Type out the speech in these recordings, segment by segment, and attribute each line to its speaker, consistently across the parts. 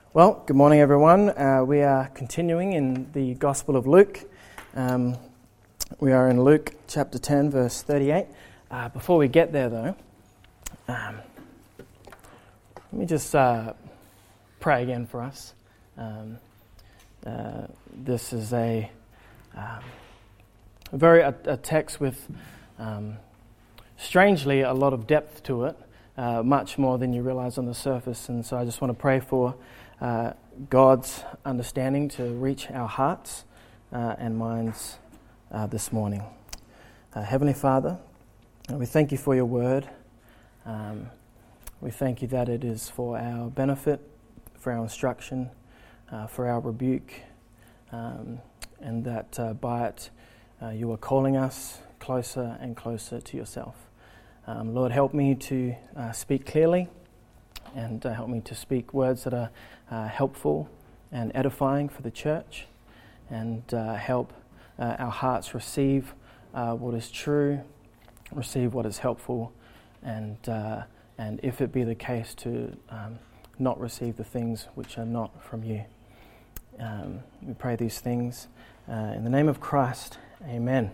Speaker 1: Well, good morning, everyone. We are continuing in the Gospel of Luke. We are in Luke chapter 10, verse 38. Before we get there, though, let me just pray again for us. This is a text with, strangely, a lot of depth to it, much more than you realize on the surface. And so I just want to pray for God's understanding to reach our hearts and minds this morning. Heavenly Father, we thank you for your word. We thank you that it is for our benefit, for our instruction, for our rebuke, and that by it you are calling us closer and closer to yourself. Lord, help me to speak clearly, and help me to speak words that are helpful and edifying for the church, and help our hearts receive what is true, receive what is helpful, and if it be the case, to not receive the things which are not from you. We pray these things in the name of Christ. Amen.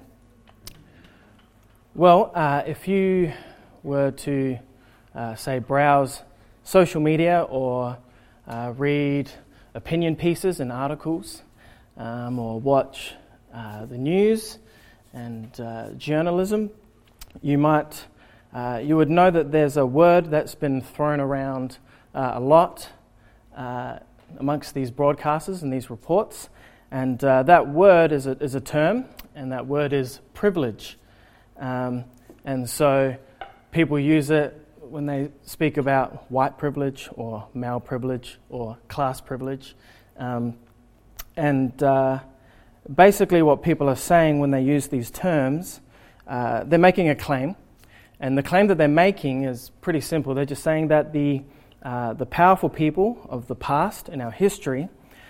Speaker 1: Well, if you were to, say, browse social media or read opinion pieces and articles, or watch the news and journalism, you would know that there's a word that's been thrown around a lot amongst these broadcasters and these reports, and that word is a term, and that word is privilege. And so people use it when they speak about white privilege or male privilege or class privilege. Basically what people are saying when they use these terms, they're making a claim. And the claim that they're making is pretty simple. They're just saying that the powerful people of the past in our history,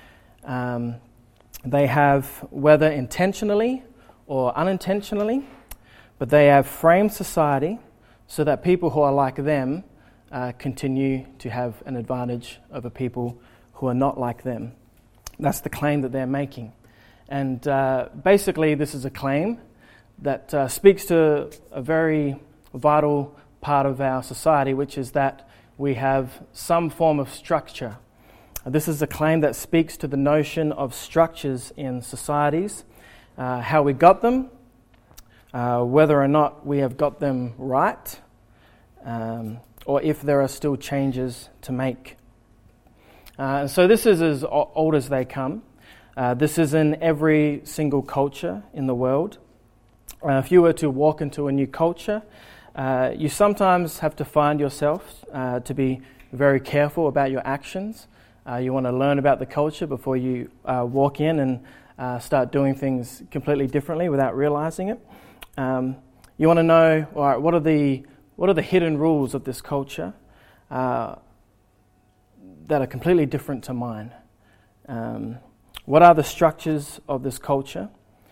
Speaker 1: they have, whether intentionally or unintentionally, but they have framed society so that people who are like them continue to have an advantage over people who are not like them. That's the claim that they're making. And basically this is a claim that speaks to a very vital part of our society, which is that we have some form of structure. This is a claim that speaks to the notion of structures in societies, how we got them, whether or not we have got them right, or if there are still changes to make. So this is as old as they come. This is in every single culture in the world. If you were to walk into a new culture, you sometimes have to find yourself to be very careful about your actions. You want to learn about the culture before you walk in and start doing things completely differently without realizing it. You want to know, all right, what are the hidden rules of this culture that are completely different to mine? What are the structures of this culture?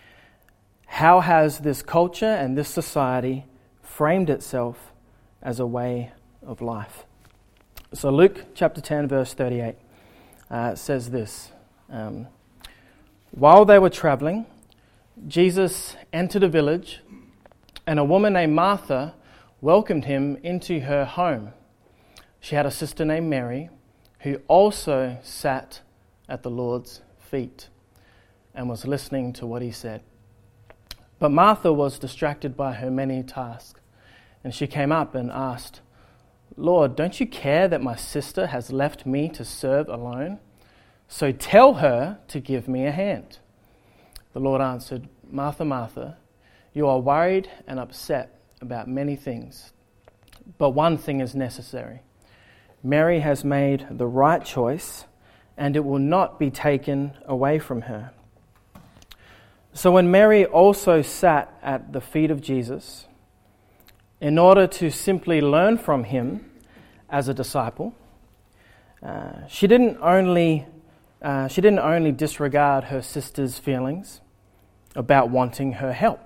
Speaker 1: How has this culture and this society framed itself as a way of life? So Luke chapter 10, verse 38 says this. While they were traveling, Jesus entered a village, and a woman named Martha welcomed him into her home. She had a sister named Mary, who also sat at the Lord's feet and was listening to what he said. But Martha was distracted by her many tasks, and she came up and asked, "Lord, don't you care that my sister has left me to serve alone? So tell her to give me a hand." The Lord answered, "Martha, Martha, you are worried and upset about many things, but one thing is necessary. Mary has made the right choice, and it will not be taken away from her." So when Mary also sat at the feet of Jesus, in order to simply learn from him as a disciple, she didn't only disregard her sister's feelings about wanting her help.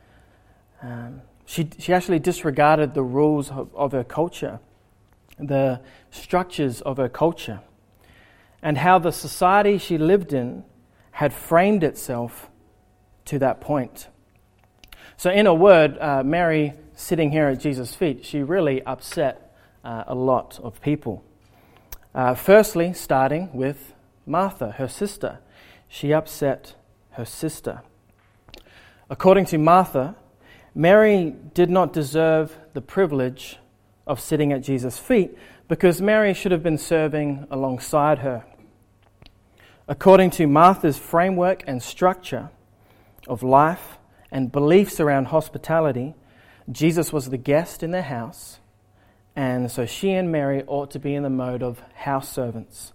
Speaker 1: She actually disregarded the rules of her culture, the structures of her culture. and how the society she lived in had framed itself to that point. So in a word, Mary sitting here at Jesus' feet, she really upset a lot of people. Firstly, starting with Martha, her sister. She upset her sister. According to Martha, Mary did not deserve the privilege of sitting at Jesus' feet because Mary should have been serving alongside her. According to Martha's framework and structure of life and beliefs around hospitality, Jesus was the guest in their house, and so she and Mary ought to be in the mode of house servants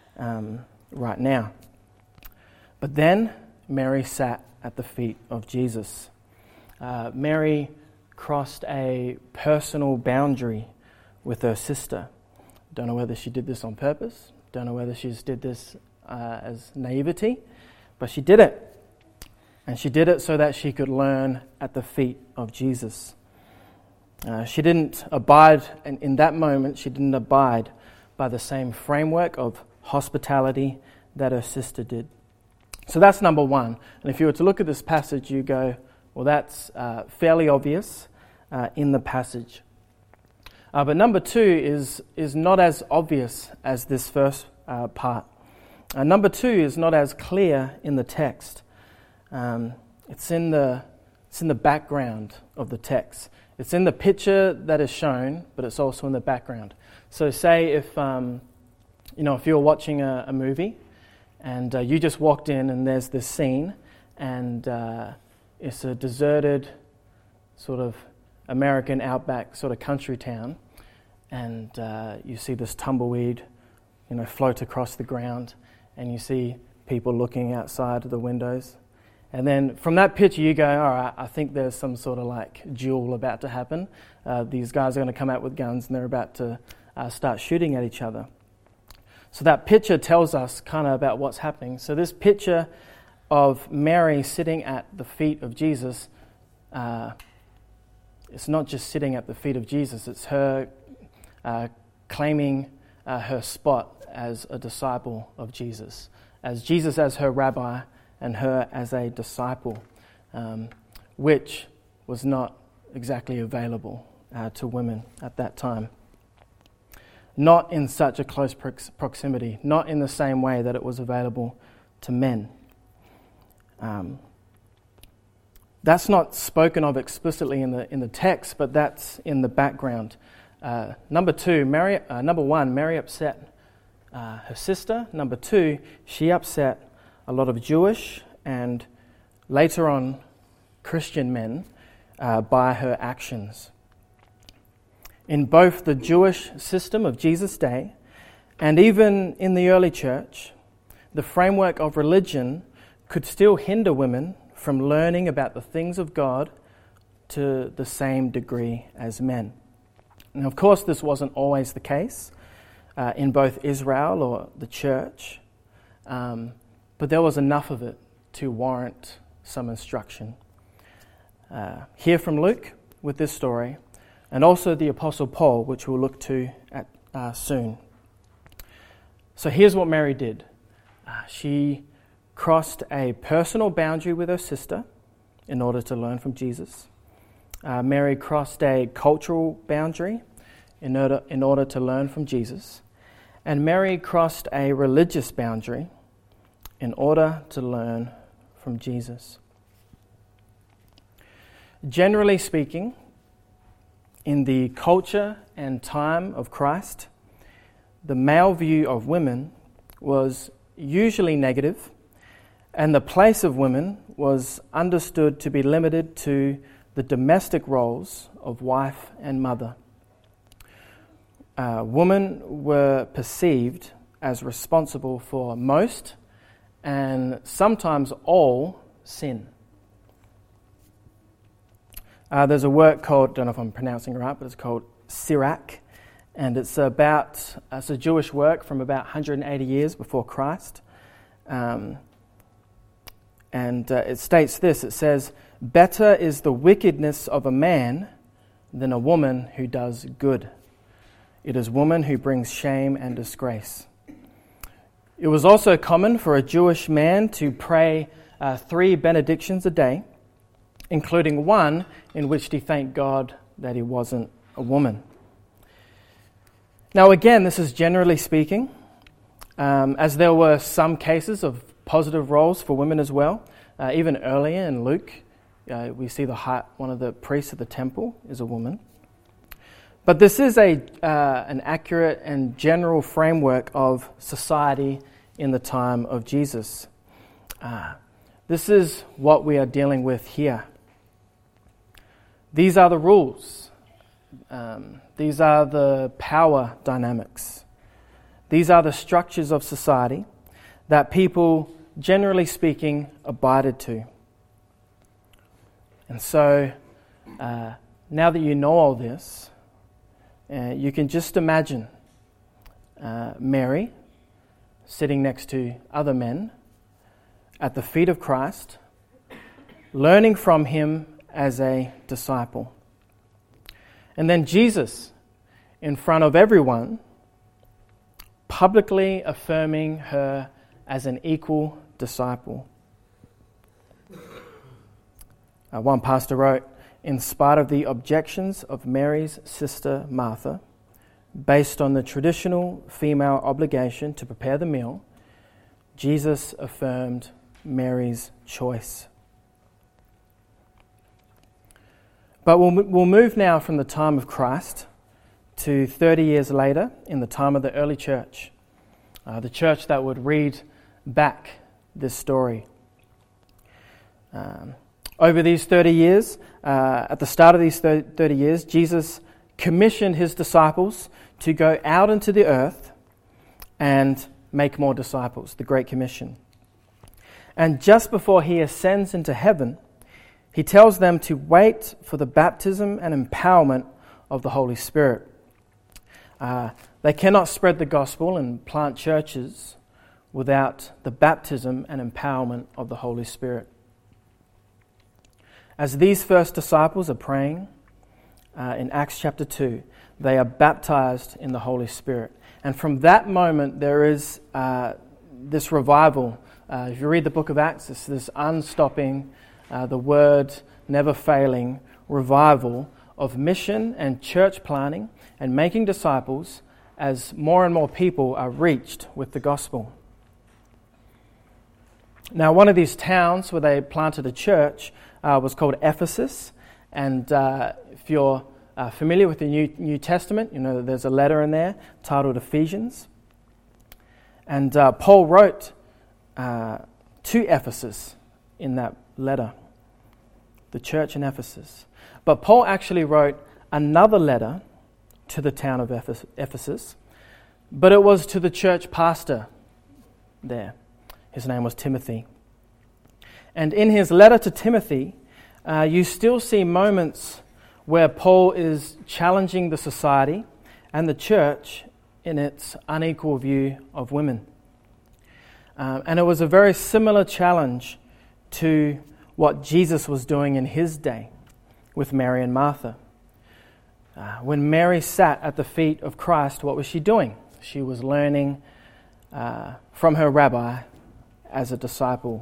Speaker 1: right now. But then Mary sat at the feet of Jesus. Mary crossed a personal boundary with her sister. Don't know whether she did this on purpose. Don't know whether she just did this as naivety, but she did it. And she did it so that she could learn at the feet of Jesus. She didn't abide, and in that moment, she didn't abide by the same framework of hospitality that her sister did. So that's number one. And if you were to look at this passage, you go, well, that's fairly obvious in the passage. But number two is not as obvious as this first part. Number two is not as clear in the text. It's in the background of the text. It's in the picture that is shown, but it's also in the background. So say if you're watching a movie and you just walked in and there's this scene and it's a deserted sort of American outback sort of country town, and you see this tumbleweed float across the ground, and you see people looking outside of the windows. And then from that picture you go, all right, I think there's some sort of like duel about to happen. These guys are going to come out with guns and they're about to start shooting at each other. So that picture tells us kind of about what's happening. So this picture of Mary sitting at the feet of Jesus, it's not just sitting at the feet of Jesus, it's her claiming her spot as a disciple of Jesus, as Jesus as her rabbi and her as a disciple, which was not exactly available to women at that time. Not in such a close proximity, not in the same way that it was available to men. That's not spoken of explicitly in the text, but that's in the background. Number one, Mary upset her sister. Number two, she upset a lot of Jewish and later on Christian men by her actions. In both the Jewish system of Jesus' day and even in the early church, the framework of religion could still hinder women from learning about the things of God to the same degree as men. And of course, this wasn't always the case in both Israel or the church, but there was enough of it to warrant some instruction. Hear from Luke with this story, and also the Apostle Paul, which we'll look to at soon. So here's what Mary did. She crossed a personal boundary with her sister in order to learn from Jesus. Mary crossed a cultural boundary in order to learn from Jesus. And Mary crossed a religious boundary in order to learn from Jesus. Generally speaking, in the culture and time of Christ, the male view of women was usually negative, and the place of women was understood to be limited to the domestic roles of wife and mother. Women were perceived as responsible for most and sometimes all sin. There's a work called, I don't know if I'm pronouncing it right, but it's called Sirach, and it's a Jewish work from about 180 years before Christ. And it states this, it says, "Better is the wickedness of a man than a woman who does good. It is woman who brings shame and disgrace." It was also common for a Jewish man to pray 3 benedictions a day, including one in which he thanked God that he wasn't a woman. Now again, this is generally speaking, as there were some cases of positive roles for women as well. Even earlier in Luke, we see one of the priests of the temple is a woman. But this is an accurate and general framework of society in the time of Jesus. This is what we are dealing with here. These are the rules. These are the power dynamics. These are the structures of society that people, generally speaking, abided to. And so, now that you know all this, you can just imagine Mary sitting next to other men at the feet of Christ, learning from him as a disciple. And then Jesus, in front of everyone, publicly affirming her as an equal disciple. One pastor wrote, "In spite of the objections of Mary's sister Martha, based on the traditional female obligation to prepare the meal, Jesus affirmed Mary's choice." But we'll move now from the time of Christ to 30 years later in the time of the early church, the church that would read back this story. Over these 30 years, at the start of these 30 years, Jesus commissioned his disciples to go out into the earth and make more disciples, the Great Commission. And just before he ascends into heaven, he tells them to wait for the baptism and empowerment of the Holy Spirit. They cannot spread the gospel and plant churches without the baptism and empowerment of the Holy Spirit. As these first disciples are praying in Acts chapter 2, they are baptized in the Holy Spirit. And from that moment, there is this revival. If you read the book of Acts, it's this unstopping, the word never failing revival of mission and church planting and making disciples as more and more people are reached with the gospel. Now, one of these towns where they planted a church was called Ephesus. And if you're familiar with the New Testament, you know that there's a letter in there titled Ephesians. And Paul wrote to Ephesus in that letter, the church in Ephesus. But Paul actually wrote another letter to the town of Ephesus, but it was to the church pastor there. His name was Timothy. And in his letter to Timothy, you still see moments where Paul is challenging the society and the church in its unequal view of women. And it was a very similar challenge to what Jesus was doing in his day with Mary and Martha. When Mary sat at the feet of Christ, what was she doing? She was learning from her rabbi as a disciple.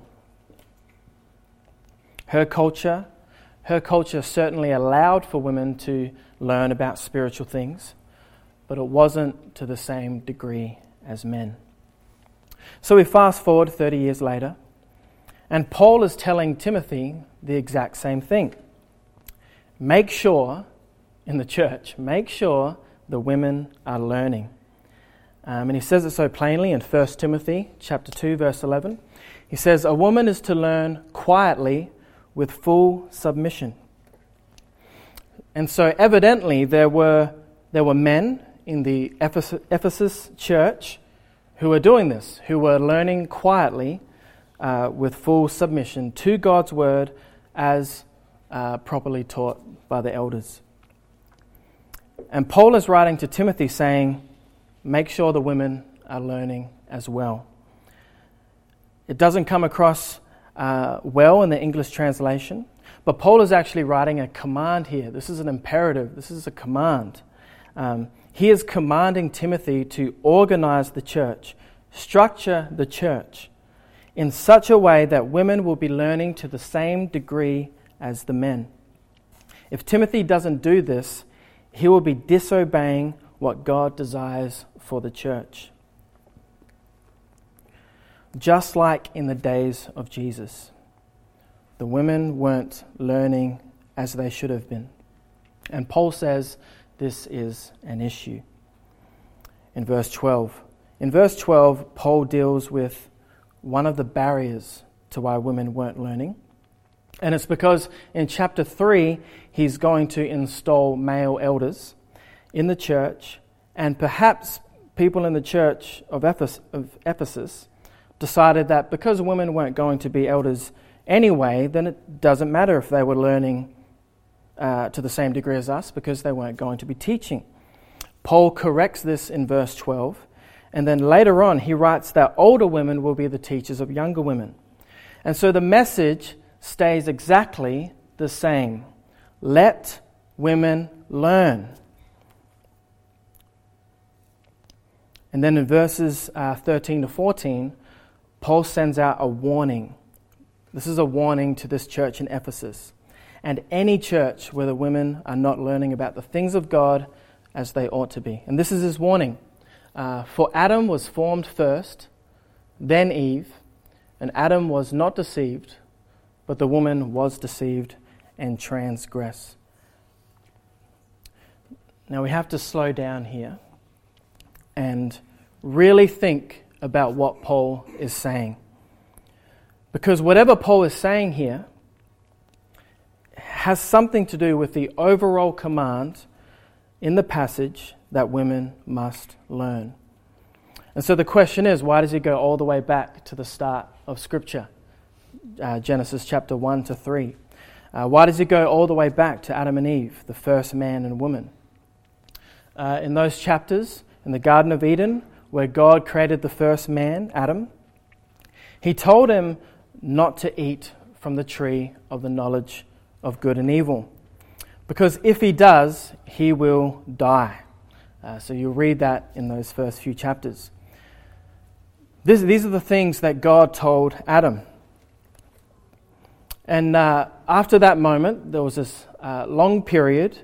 Speaker 1: Her culture certainly allowed for women to learn about spiritual things, but it wasn't to the same degree as men. So we fast forward 30 years later, and Paul is telling Timothy the exact same thing. Make sure, in the church, make sure the women are learning. And he says it so plainly in 1 Timothy chapter 2, verse 11. He says, "A woman is to learn quietly with full submission." And so evidently there were men in the Ephesus church who were doing this, who were learning quietly with full submission to God's word as properly taught by the elders. And Paul is writing to Timothy saying, make sure the women are learning as well. It doesn't come across well in the English translation, but Paul is actually writing a command here. This is an imperative. This is a command. He is commanding Timothy to organize the church, structure the church in such a way that women will be learning to the same degree as the men. If Timothy doesn't do this, he will be disobeying what God desires for the church. Just like in the days of Jesus, the women weren't learning as they should have been. And Paul says this is an issue. In verse 12, Paul deals with one of the barriers to why women weren't learning. And it's because in chapter 3, he's going to install male elders in the church, and perhaps people in the church of Ephesus decided that because women weren't going to be elders anyway, then it doesn't matter if they were learning to the same degree as us, because they weren't going to be teaching. Paul corrects this in verse 12, and then later on he writes that older women will be the teachers of younger women. And so the message stays exactly the same. Let women learn. And then in verses 13 to 14, Paul sends out a warning. This is a warning to this church in Ephesus and any church where the women are not learning about the things of God as they ought to be. And this is his warning. For Adam was formed first, then Eve, and Adam was not deceived, but the woman was deceived and transgressed. Now we have to slow down here and really think about what Paul is saying. Because whatever Paul is saying here has something to do with the overall command in the passage that women must learn. And so the question is, why does he go all the way back to the start of Scripture? Genesis chapter 1 to 3. Why does he go all the way back to Adam and Eve, the first man and woman? In those chapters, in the Garden of Eden, where God created the first man, Adam, he told him not to eat from the tree of the knowledge of good and evil. Because if he does, he will die. So you'll read that in those first few chapters. These are the things that God told Adam. And after that moment, there was this long period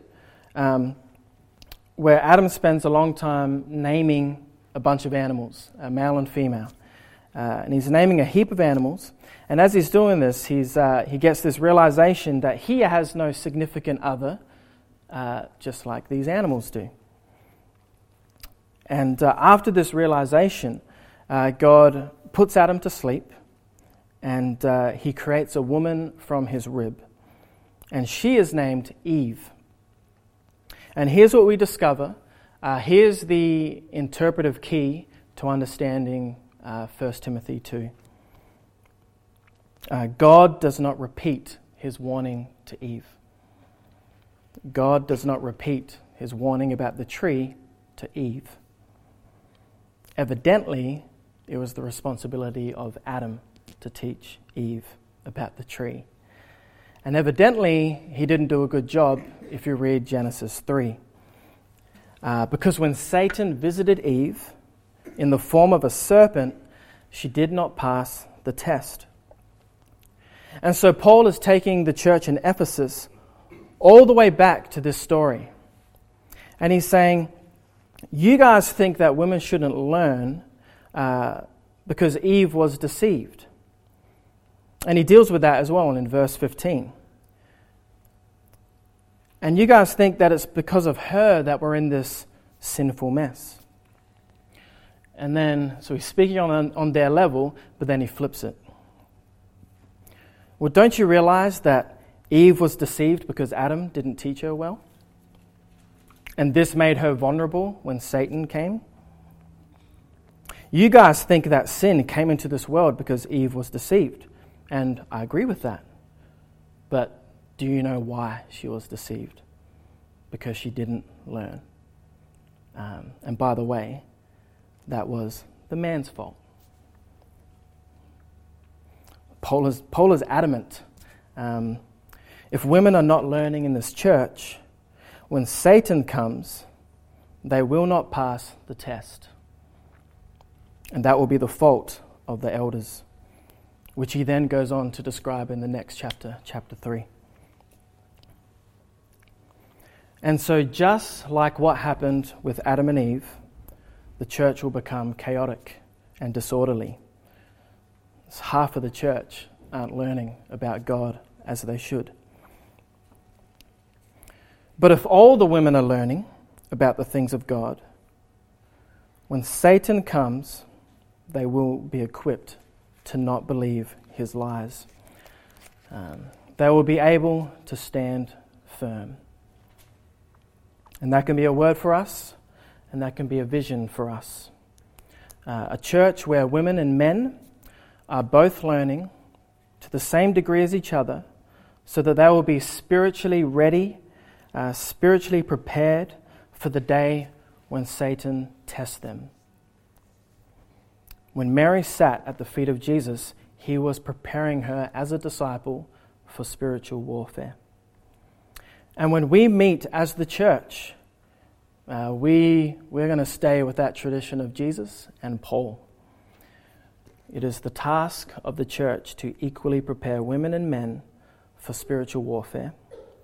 Speaker 1: where Adam spends a long time naming a bunch of animals, male and female. And he's naming a heap of animals. And as he's doing this, he gets this realization that he has no significant other, just like these animals do. And after this realization, God puts Adam to sleep, and he creates a woman from his rib. And she is named Eve. And here's what we discover. Here's the interpretive key to understanding 1 Timothy 2. God does not repeat his warning to Eve. God does not repeat his warning about the tree to Eve. Evidently, it was the responsibility of Adam to teach Eve about the tree. And evidently, he didn't do a good job if you read Genesis 3. Because when Satan visited Eve in the form of a serpent, she did not pass the test. And so Paul is taking the church in Ephesus all the way back to this story. And he's saying, you guys think that women shouldn't learn because Eve was deceived. And he deals with that as well in verse 15. And you guys think that it's because of her that we're in this sinful mess. And then, so he's speaking on their level, but then he flips it. Well, don't you realize that Eve was deceived because Adam didn't teach her well? And this made her vulnerable when Satan came? You guys think that sin came into this world because Eve was deceived. And I agree with that. But do you know why she was deceived? Because she didn't learn. And by the way, that was the man's fault. Paul is adamant. If women are not learning in this church, when Satan comes, they will not pass the test. And that will be the fault of the elders, which he then goes on to describe in the next chapter, chapter 3. And so just like what happened with Adam and Eve, the church will become chaotic and disorderly. Half of the church aren't learning about God as they should. But if all the women are learning about the things of God, when Satan comes, they will be equipped to not believe his lies. They will be able to stand firm. And that can be a word for us, and that can be a vision for us. A church where women and men are both learning to the same degree as each other, so that they will be spiritually ready, spiritually prepared for the day when Satan tests them. When Mary sat at the feet of Jesus, he was preparing her as a disciple for spiritual warfare. And when we meet as the church, we're going to stay with that tradition of Jesus and Paul. It is the task of the church to equally prepare women and men for spiritual warfare.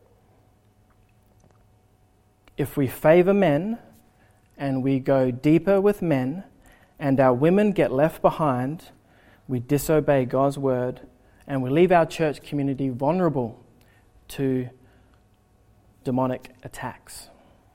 Speaker 1: If we favor men and we go deeper with men and our women get left behind, we disobey God's word and we leave our church community vulnerable to demonic attacks.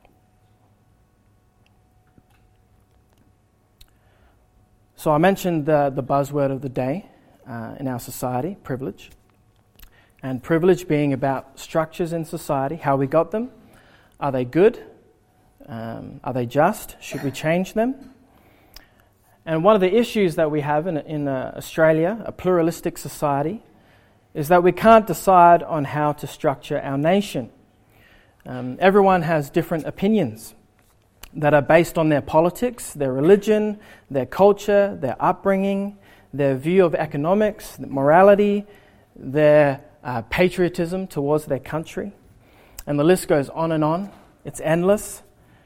Speaker 1: So I mentioned the buzzword of the day in our society, privilege. And privilege being about structures in society, how we got them. Are they good? Are they just? Should we change them? And one of the issues that we have in Australia, a pluralistic society, is that we can't decide on how to structure our nation. Everyone has different opinions that are based on their politics, their religion, their culture, their upbringing, their view of economics, morality, their patriotism towards their country. And the list goes on and on. It's endless.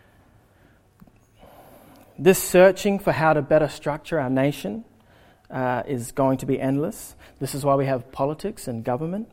Speaker 1: This searching for how to better structure our nation is going to be endless. This is why we have politics and government.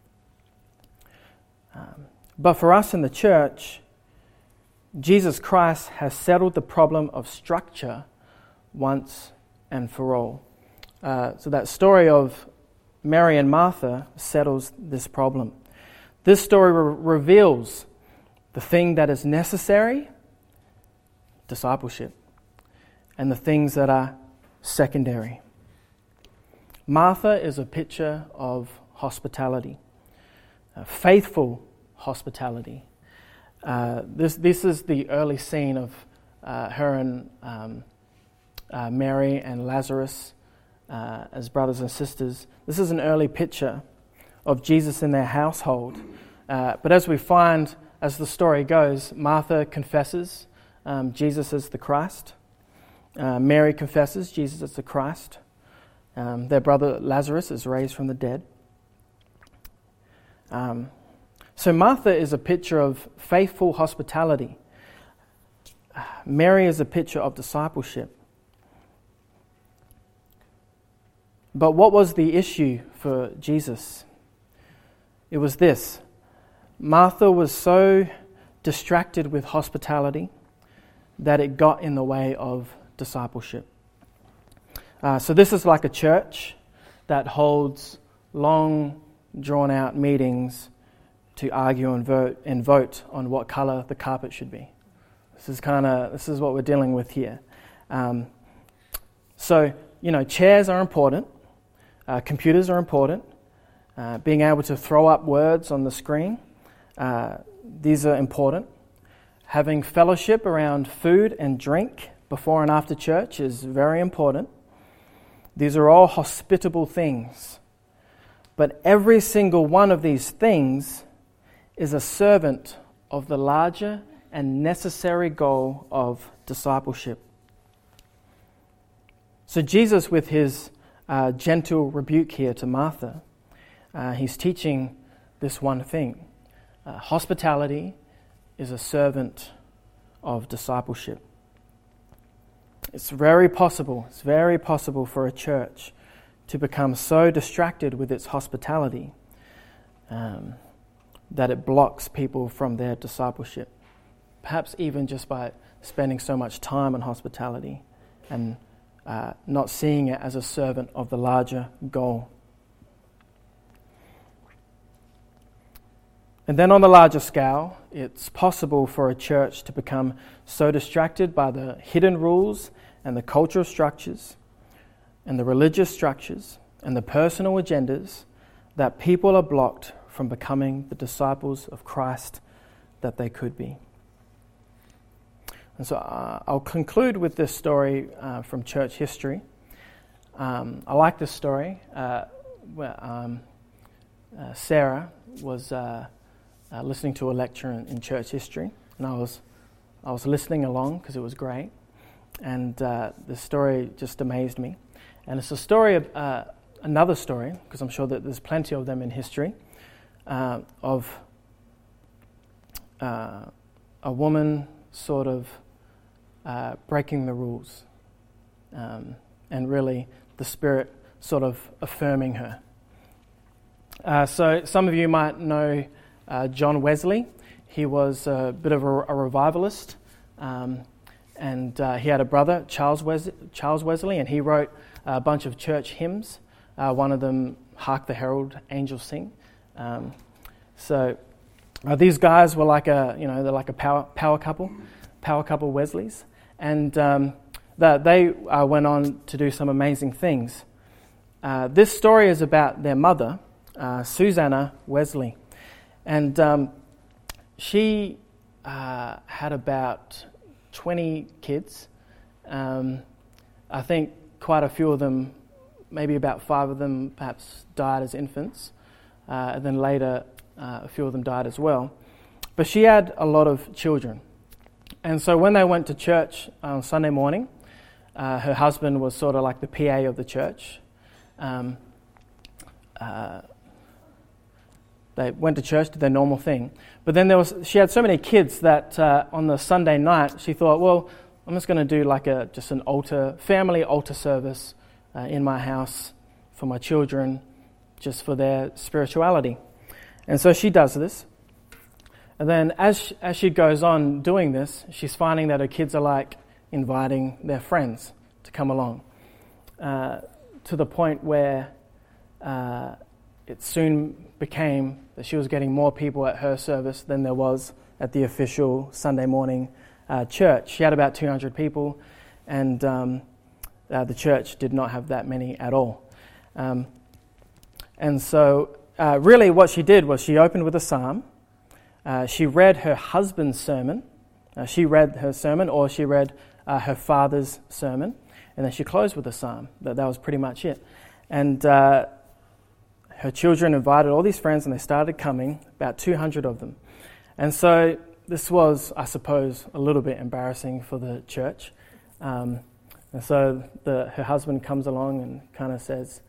Speaker 1: But for us in the church, Jesus Christ has settled the problem of structure once and for all. So that story of Mary and Martha settles this problem. This story reveals the thing that is necessary, discipleship, and the things that are secondary. Martha is a picture of hospitality, faithful hospitality. This is the early scene of her and Mary and Lazarus as brothers and sisters. This is an early picture of Jesus in their household. But as we find, as the story goes, Martha confesses Jesus as the Christ. Mary confesses Jesus as the Christ. Their brother Lazarus is raised from the dead. So Martha is a picture of faithful hospitality. Mary is a picture of discipleship. But what was the issue for Jesus? It was this. Martha was so distracted with hospitality that it got in the way of discipleship. So this is like a church that holds long, drawn-out meetings to argue and vote on what color the carpet should be. This is what we're dealing with here. So, chairs are important. Computers are important. Being able to throw up words on the screen, these are important. Having fellowship around food and drink before and after church is very important. These are all hospitable things. But every single one of these things is a servant of the larger and necessary goal of discipleship. So Jesus, with his gentle rebuke here to Martha, he's teaching this one thing. Hospitality is a servant of discipleship. It's very possible for a church to become so distracted with its hospitality that it blocks people from their discipleship. Perhaps even just by spending so much time on hospitality and not seeing it as a servant of the larger goal. And then on the larger scale, it's possible for a church to become so distracted by the hidden rules and the cultural structures and the religious structures and the personal agendas that people are blocked from becoming the disciples of Christ that they could be. And so I'll conclude with this story from church history. I like this story where Sarah was listening to a lecture in church history, and I was listening along because it was great, and the story just amazed me. And it's a story of another story, because I'm sure that there's plenty of them in history, of a woman sort of breaking the rules, and really the Spirit sort of affirming her. So some of you might know John Wesley. He was a bit of a revivalist, and he had a brother, Charles Wesley, and he wrote a bunch of church hymns. One of them, "Hark the Herald Angels Sing." So these guys were like they're like a power couple Wesleys, and they went on to do some amazing things. This story is about their mother, Susanna Wesley. And she had about 20 kids. I think quite a few of them, maybe about 5 of them perhaps died as infants. And then later, a few of them died as well. But she had a lot of children. And so when they went to church on Sunday morning, her husband was sort of like the PA of the church. They went to church, did their normal thing. But then she had so many kids that on the Sunday night, she thought, well, I'm just going to do like just an family altar service in my house for my children, just for their spirituality. And so she does this. And then as she goes on doing this, she's finding that her kids are like inviting their friends to come along, to the point where it soon became that she was getting more people at her service than there was at the official Sunday morning church. She had about 200 people, and the church did not have that many at all. And so really what she did was she opened with a psalm. She read her husband's sermon. She read her sermon, or she read her father's sermon, and then she closed with a psalm. That was pretty much it. And her children invited all these friends, and they started coming, about 200 of them. And so this was, I suppose, a little bit embarrassing for the church. And so her husband comes along and kind of says,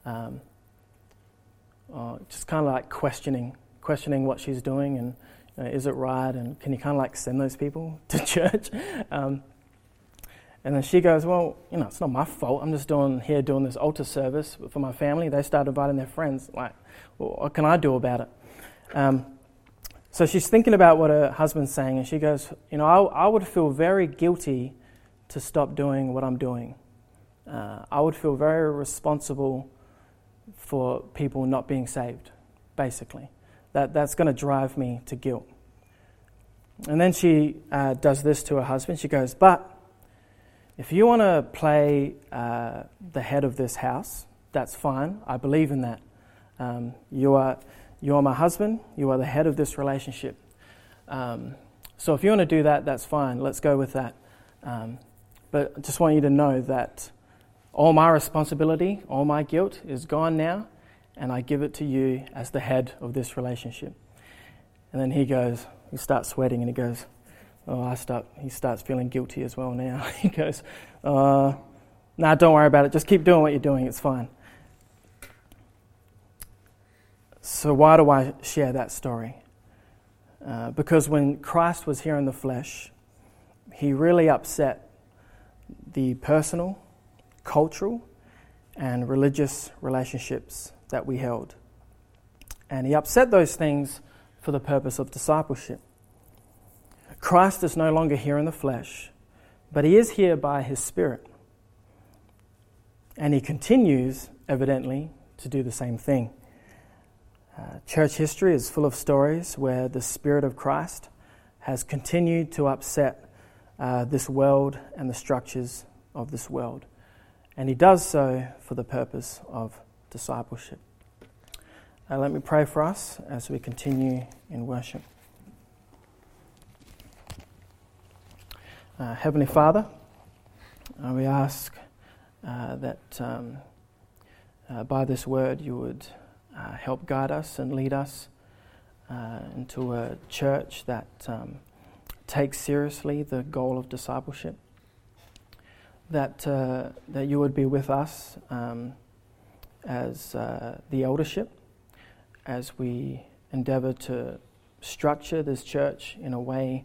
Speaker 1: just kind of like questioning what she's doing, and is it right, and can you kind of like send those people to church? And then she goes, well, it's not my fault. I'm just doing this altar service for my family. They started inviting their friends. Like, well, what can I do about it? So she's thinking about what her husband's saying, and she goes, I would feel very guilty to stop doing what I'm doing. I would feel very responsible for people not being saved, basically. That's going to drive me to guilt. And then she does this to her husband. She goes, but if you want to play the head of this house, that's fine. I believe in that. You are my husband. You are the head of this relationship. So if you want to do that, that's fine. Let's go with that. But I just want you to know that all my responsibility, all my guilt is gone now, and I give it to you as the head of this relationship. And then he starts sweating, and he goes, he starts feeling guilty as well now. He goes, nah, don't worry about it. Just keep doing what you're doing. It's fine. So why do I share that story? Because when Christ was here in the flesh, he really upset the personal, cultural, and religious relationships that we held. And he upset those things for the purpose of discipleship. Christ is no longer here in the flesh, but he is here by his Spirit. And he continues, evidently, to do the same thing. Church history is full of stories where the Spirit of Christ has continued to upset this world and the structures of this world. And he does so for the purpose of discipleship. Let me pray for us as we continue in worship. Heavenly Father, we ask that by this word you would help guide us and lead us into a church that takes seriously the goal of discipleship. That you would be with us as the eldership, as we endeavour to structure this church in a way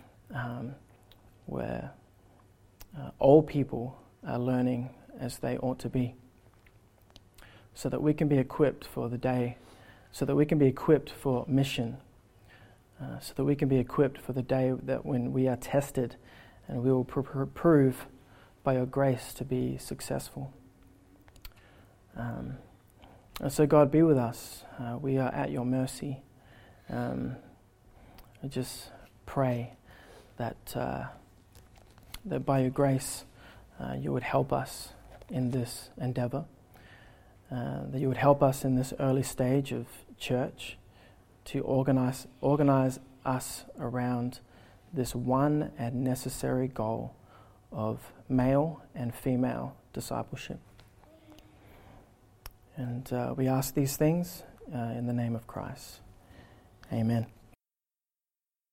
Speaker 1: where all people are learning as they ought to be, so that we can be equipped for the day, so that we can be equipped for mission, so that we can be equipped for the day that when we are tested and we will prove by your grace to be successful. And so God, be with us. We are at your mercy. I just pray that that by your grace you would help us in this endeavor, that you would help us in this early stage of church to organize us around this one and necessary goal of male and female discipleship. And we ask these things in the name of Christ. Amen.